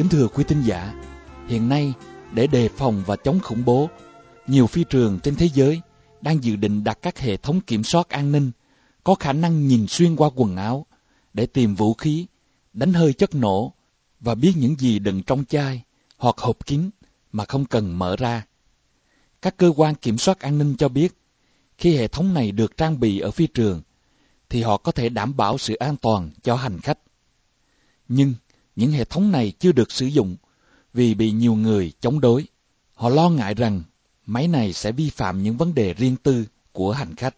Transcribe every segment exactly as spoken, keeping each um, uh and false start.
Kính thưa quý tín giả, hiện nay để đề phòng và chống khủng bố, nhiều phi trường trên thế giới đang dự định đặt các hệ thống kiểm soát an ninh có khả năng nhìn xuyên qua quần áo để tìm vũ khí, đánh hơi chất nổ và biết những gì đựng trong chai hoặc hộp kín mà không cần mở ra. Các cơ quan kiểm soát an ninh cho biết, khi hệ thống này được trang bị ở phi trường, thì họ có thể đảm bảo sự an toàn cho hành khách. Nhưng những hệ thống này chưa được sử dụng vì bị nhiều người chống đối. Họ lo ngại rằng máy này sẽ vi phạm những vấn đề riêng tư của hành khách.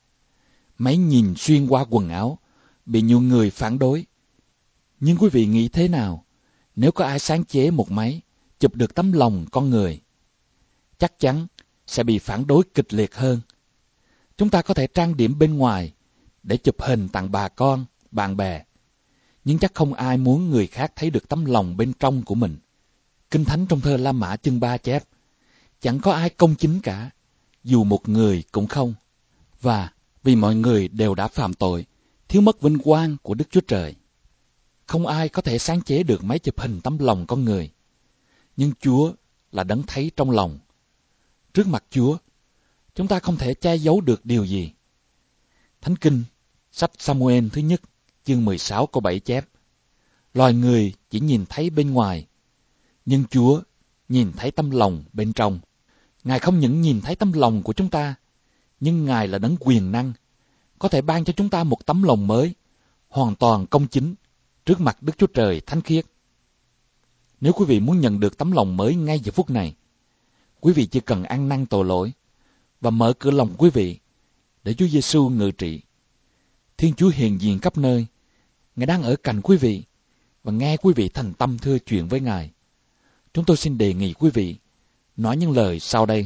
Máy nhìn xuyên qua quần áo bị nhiều người phản đối. Nhưng quý vị nghĩ thế nào nếu có ai sáng chế một máy chụp được tấm lòng con người? Chắc chắn sẽ bị phản đối kịch liệt hơn. Chúng ta có thể trang điểm bên ngoài để chụp hình tặng bà con, bạn bè, nhưng chắc không ai muốn người khác thấy được tấm lòng bên trong của mình. Kinh Thánh trong thơ La Mã chương ba chép, chẳng có ai công chính cả, dù một người cũng không. Và vì mọi người đều đã phạm tội, thiếu mất vinh quang của Đức Chúa Trời. Không ai có thể sáng chế được máy chụp hình tấm lòng con người. Nhưng Chúa là đấng thấy trong lòng. Trước mặt Chúa, chúng ta không thể che giấu được điều gì. Thánh Kinh, sách Sa-mu-ên thứ nhất, chương mười sáu câu bảy chép, loài người chỉ nhìn thấy bên ngoài, nhưng Chúa nhìn thấy tấm lòng bên trong. Ngài không những nhìn thấy tấm lòng của chúng ta, nhưng Ngài là đấng quyền năng, có thể ban cho chúng ta một tấm lòng mới, hoàn toàn công chính, trước mặt Đức Chúa Trời thánh khiết. Nếu quý vị muốn nhận được tấm lòng mới ngay giờ phút này, quý vị chỉ cần ăn năn tội lỗi và mở cửa lòng quý vị để Chúa Giêsu ngự trị. Thiên Chúa hiện diện khắp nơi, Ngài đang ở cạnh quý vị và nghe quý vị thành tâm thưa chuyện với Ngài. Chúng tôi xin đề nghị quý vị nói những lời sau đây.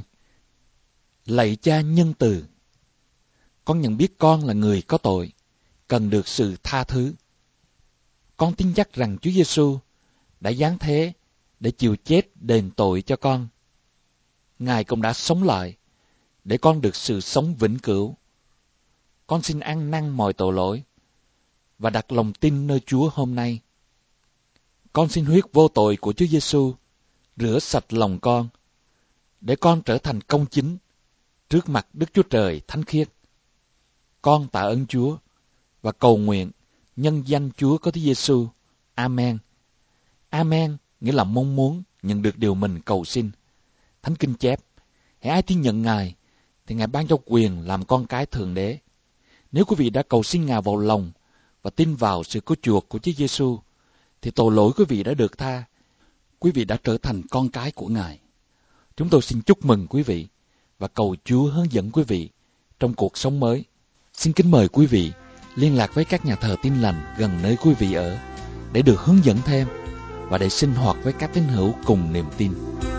Lạy Cha nhân từ, con nhận biết con là người có tội, cần được sự tha thứ. Con tin chắc rằng Chúa Giêsu đã giáng thế để chịu chết đền tội cho con. Ngài cũng đã sống lại để con được sự sống vĩnh cửu. Con xin ăn năn mọi tội lỗi và đặt lòng tin nơi Chúa hôm nay. Con xin huyết vô tội của Chúa Giêsu rửa sạch lòng con, để con trở thành công chính trước mặt Đức Chúa Trời thánh khiết. Con tạ ơn Chúa và cầu nguyện nhân danh Chúa có Chúa Giêsu. Amen. Amen nghĩa là mong muốn nhận được điều mình cầu xin. Thánh Kinh chép, hãy ai tin nhận Ngài thì Ngài ban cho quyền làm con cái Thượng Đế. Nếu quý vị đã cầu xin Ngài vào lòng và tin vào sự cứu chuộc của Chúa Giêsu, thì tội lỗi quý vị đã được tha. Quý vị đã trở thành con cái của Ngài. Chúng tôi xin chúc mừng quý vị và cầu Chúa hướng dẫn quý vị trong cuộc sống mới. Xin kính mời quý vị liên lạc với các nhà thờ Tin Lành gần nơi quý vị ở để được hướng dẫn thêm và để sinh hoạt với các tín hữu cùng niềm tin.